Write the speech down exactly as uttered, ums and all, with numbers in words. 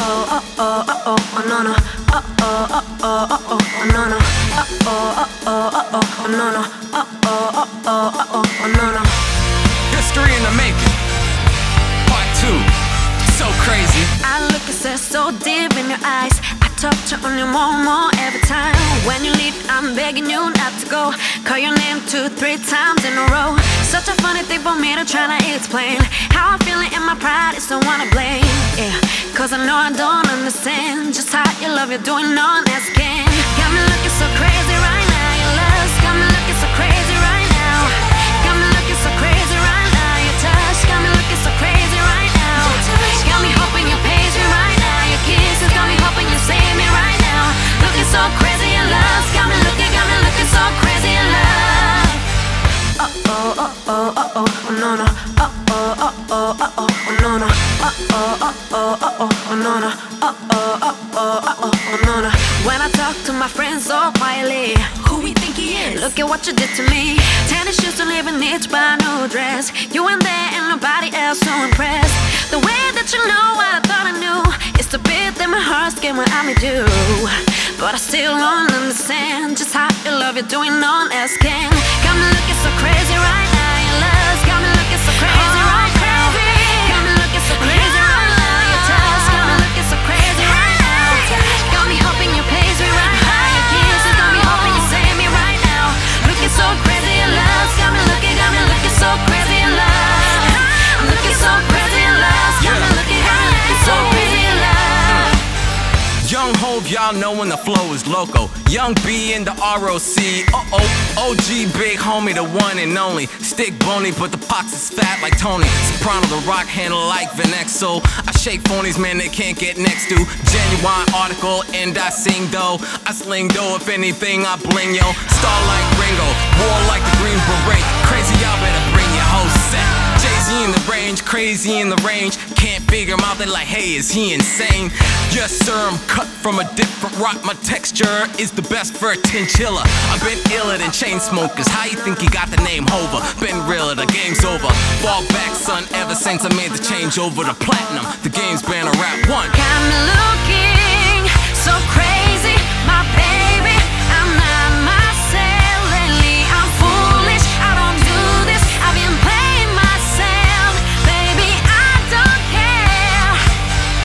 oh, oh, oh, oh, oh, oh, no, no. Uh oh, uh oh, uh oh, oh, no, no. Uh oh, uh oh, uh oh, oh, no, no. Uh oh, uh oh, uh oh, oh, no, no. History in the making. Part two. So crazy. I look and stare so deep in your eyes. I talk to you more and more every time. When you leave, I'm begging you not to go. Call your name two, three times in a row. Such a funny thing for me to try to explain. How I'm feeling in my pride is the one to blame. Yeah, cause I know I don't understand just how your love you're doing on that skin. Got me looking so crazy right now. Your love's got me looking so crazy right now. Got me looking so crazy right now. Your touch got me looking so crazy right now. Got me hoping you page me right now. Your kisses got me hoping you save me right now. Looking so crazy in love. Got me looking, got me looking so crazy in love. Uh oh, uh oh, uh oh, oh no no. Uh oh, uh oh, uh oh, oh no no. Uh oh, uh oh, uh oh, oh no no. Uh oh, uh oh, uh oh, oh no no. When I talk to my friends so quietly, who we think he is? Look at what you did to me. Tennis shoes to live in each brand new dress. You and there and nobody else so impressed. The way that you know what I thought I knew is the bit that my heart's getting when I'm with you. But I still don't understand just how your love you're doing on that skin. Got me looking so crazy right now. Your love's got me looking so crazy right now. Got me looking so crazy right now. Your touch got me looking so crazy right now. Got me hoping you pays me right now. Your kisses got me hoping you save me right now. Looking so crazy in love. Got me looking, got me looking so crazy in love. I'm looking so crazy in love. Got me looking, got me looking so crazy in love. Young Hov, y'all know when the flow is loco. Young B in the R O C. Uh-oh, O G big homie, the one and only. Stick bony, but the pox is fat like Tony. Soprano, the rock handle like Vanexo. I shake phonies, man, they can't get next to. Genuine article, and I sing though. I sling though, if anything, I bling yo. Star like Ringo, war like the Green Beret. Crazy, y'all better bring your whole set. Jay-Z in the range, crazy in the range. Can't figure him out, they like, hey, is he insane? Yes, sir, I'm cut from a different rock. My texture is the best for a chinchilla. I've been iller than chain smokers. How you think you got the name Hova? Been realer, the game's over. Fall back, son, ever since I made the change over to platinum. The game's been a rap one.